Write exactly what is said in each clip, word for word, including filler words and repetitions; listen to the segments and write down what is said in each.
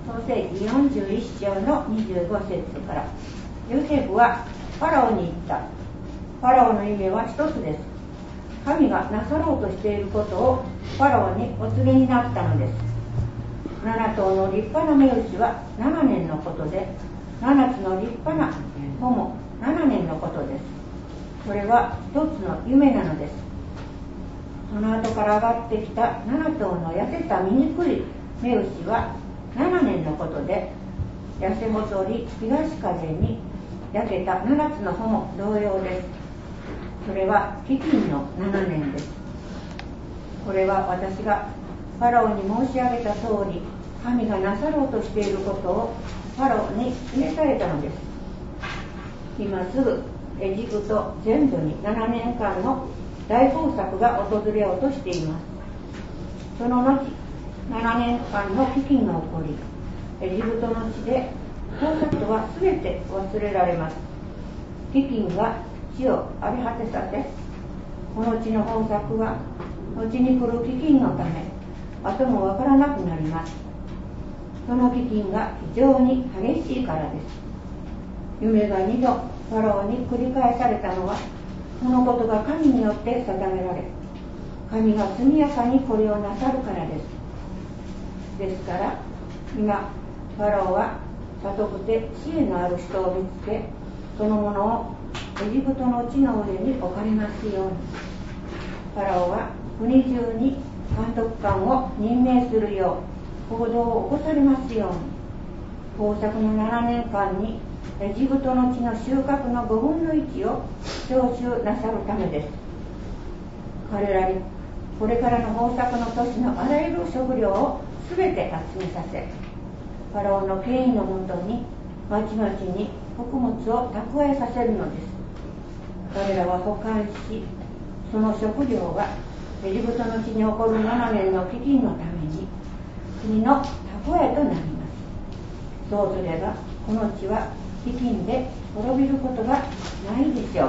創世記よんじゅういっ章のにじゅうご節から。ヨセフはファラオに言った。ファラオの夢は一つです。神がなさろうとしていることをファラオにお告げになったのです。七頭の立派な目牛は七年のことで、七つの立派な子も七年のことです。それは一つの夢なのです。その後から上がってきた七頭の痩せた醜い目牛は七年のことで、痩せ細り東風に焼けた七つの穂も同様です。それは飢饉の七年です。これは私がファラオに申し上げた通り、神がなさろうとしていることをファラオに示されたのです。今すぐエジプト全土にななねんかんの大豊作が訪れようとしています。その後ななねんかんの飢饉が起こり、エジプトの地で豊作はすべて忘れられます。飢饉が地を荒れ果てさせ、この地の豊作は後に来る飢饉のため後もわからなくなります。その飢饉が非常に激しいからです。夢が二度ファラオに繰り返されたのは、このことが神によって定められ、神が速やかにこれをなさるからです。ですから今ファラオは悟くて知恵のある人を見つけ、そのものをエジプトの地の上に置かれますように。ファラオは国中に監督官を任命するよう行動を起こされますように。豊作のななねんかんにエジプトの地の収穫のごぶんのいちを徴収なさるためです。彼らにこれからの豊作の年のあらゆる食料をすべて集めさせ、ファラオの権威のもとにまちまちに穀物を蓄えさせるのです。彼らは保管し、その食料はエジプトの地に起こるななねんの飢饉のために国の蓄えとなります。そうすればこの地は飢饉で滅びることがないでしょう。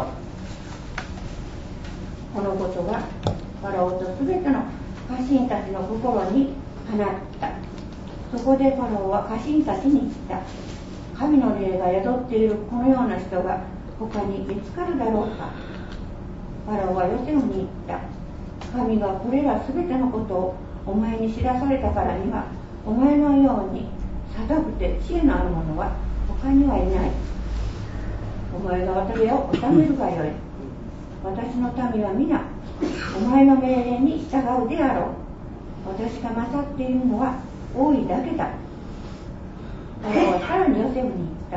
このことがファラオとすべての家臣たちの心に放った。そこでファラオは家臣たちに言った。神の霊が宿っているこのような人が他に見つかるだろうか。ファラオはヨセフに言った。神がこれらすべてのことをお前に知らされたからには、お前のように定くて知恵のある者は他にはいない。お前が私を治めるがよい。私の民は皆お前の命令に従うであろう。私が勝っているのは多いだけだ。ファラオはさらにヨセフに言った。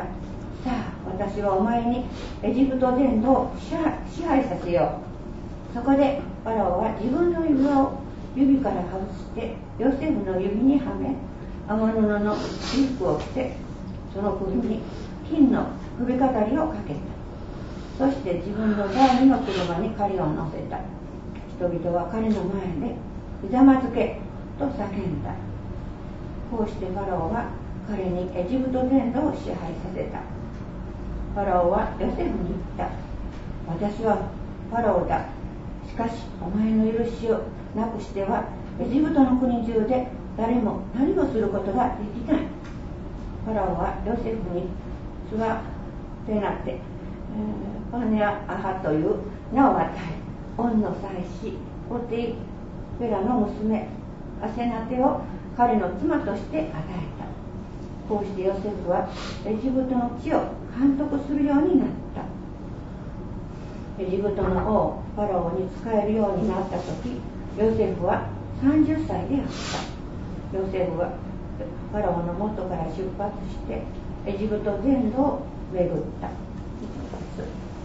さあ、私はお前にエジプト全土を支配させよう。そこでファラオは自分の指輪を指から外してヨセフの指にはめ、天布の衣服を着て、その首に金の首飾りをかけた。そして自分の第二の車に彼を乗せた。人々は彼の前でひざまずけと叫んだ。こうしてファラオは彼にエジプト全土を支配させた。ファラオはヨセフに言った。私はファラオだ。しかしお前の許しをなくしてはエジプトの国中で誰も何もすることができない。ファラオはヨセフにスワテナテ、パネアアハという名を与え、オンの妻子ポティフェラの娘アセナテを彼の妻として与えた。こうしてヨセフはエジプトの地を監督するようになった。エジプトの王ファラオに仕えるようになった時、ヨセフはさんじゅっさいであった。ヨセフはファラオの元から出発してエジプト全土を巡った。